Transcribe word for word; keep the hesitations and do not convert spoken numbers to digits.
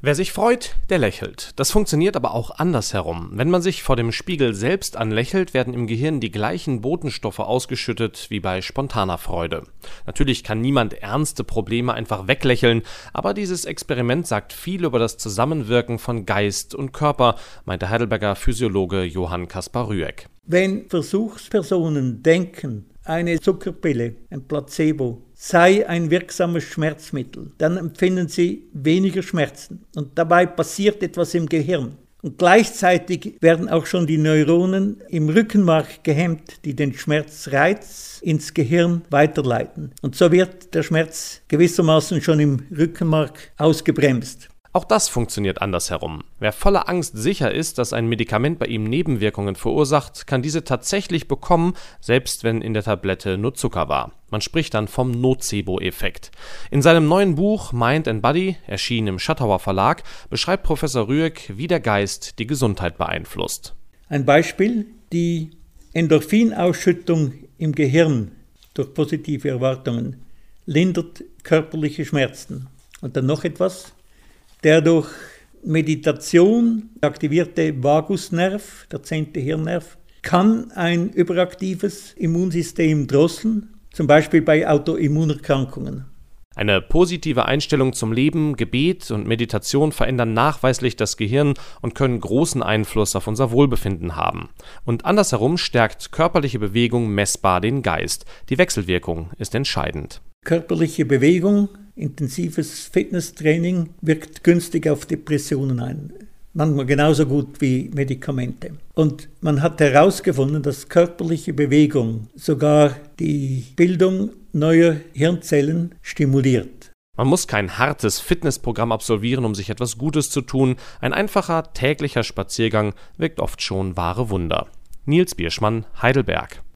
Wer sich freut, der lächelt. Das funktioniert aber auch andersherum. Wenn man sich vor dem Spiegel selbst anlächelt, werden im Gehirn die gleichen Botenstoffe ausgeschüttet wie bei spontaner Freude. Natürlich kann niemand ernste Probleme einfach weglächeln, aber dieses Experiment sagt viel über das Zusammenwirken von Geist und Körper, meint der Heidelberger Physiologe Johann Kaspar Rüegg. Wenn Versuchspersonen denken, eine Zuckerpille, ein Placebo, sei ein wirksames Schmerzmittel, dann empfinden sie weniger Schmerzen. Und dabei passiert etwas im Gehirn. Und gleichzeitig werden auch schon die Neuronen im Rückenmark gehemmt, die den Schmerzreiz ins Gehirn weiterleiten. Und so wird der Schmerz gewissermaßen schon im Rückenmark ausgebremst. Auch das funktioniert andersherum. Wer voller Angst sicher ist, dass ein Medikament bei ihm Nebenwirkungen verursacht, kann diese tatsächlich bekommen, selbst wenn in der Tablette nur Zucker war. Man spricht dann vom Nocebo-Effekt. In seinem neuen Buch Mind and Body, erschienen im Schattauer Verlag, beschreibt Professor Rüegg, wie der Geist die Gesundheit beeinflusst. Ein Beispiel: die Endorphinausschüttung im Gehirn durch positive Erwartungen lindert körperliche Schmerzen. Und dann noch etwas: der durch Meditation aktivierte Vagusnerv, der zehnte Hirnnerv, kann ein überaktives Immunsystem drosseln, zum Beispiel bei Autoimmunerkrankungen. Eine positive Einstellung zum Leben, Gebet und Meditation verändern nachweislich das Gehirn und können großen Einfluss auf unser Wohlbefinden haben. Und andersherum stärkt körperliche Bewegung messbar den Geist. Die Wechselwirkung ist entscheidend. Körperliche Bewegung, intensives Fitnesstraining wirkt günstig auf Depressionen ein. Manchmal genauso gut wie Medikamente. Und man hat herausgefunden, dass körperliche Bewegung sogar die Bildung neuer Hirnzellen stimuliert. Man muss kein hartes Fitnessprogramm absolvieren, um sich etwas Gutes zu tun. Ein einfacher täglicher Spaziergang wirkt oft schon wahre Wunder. Nils Bierschmann, Heidelberg.